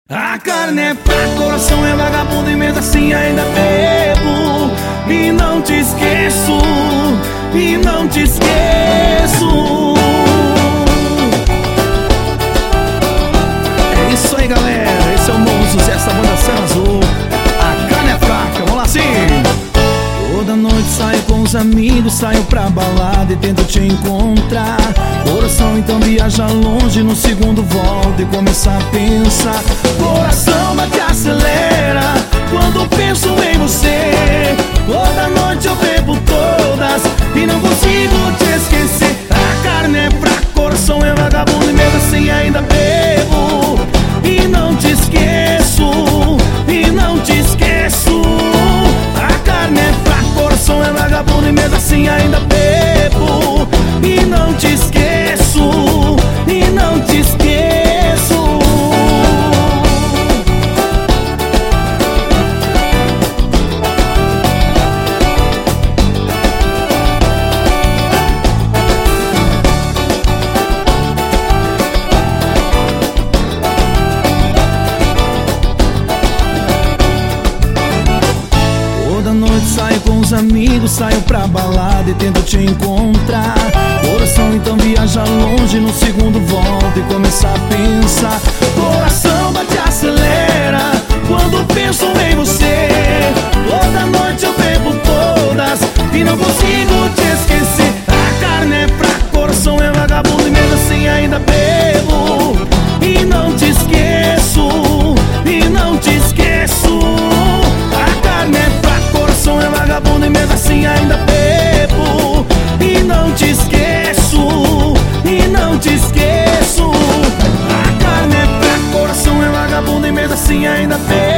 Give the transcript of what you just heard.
A carne é fraca, coração é vagabundo e mesmo assim ainda bebo. E não te esqueço, e não te esqueço. É isso aí, galera, esse é o novo sucesso da banda Céu Azul. A carne é fraca, vamos lá sim. Toda noite saio com os amigos, saio pra balada e tento te encontrar. Coração então viaja longe, no segundo volta e começa a pensar. Coração bate e acelera quando penso em você. Toda noite eu bebo todas e não consigo te esquecer. A carne é fraca, coração é vagabundo e mesmo assim ainda bebo. E não te esqueço, e não te esqueço. A carne é fraca, coração é vagabundo e mesmo assim ainda bebo. E não te esqueço, e não te esqueço. Toda noite saio com os amigos, saio pra balada e tento te encontrar. Coração então viaja longe, no segundo volta e começa a pensar. Coração bate e acelera quando penso em você. Toda noite eu bebo todas e não consigo te esquecer. A carne é fraca, coração é vagabundo e mesmo assim ainda bebo. E não te esqueço, e não te esqueço. A carne é fraca, coração é vagabundo e mesmo assim ainda bebo. E não te esqueço, e não te esqueço. A carne é fraca, coração é vagabundo e mesmo assim ainda bebo.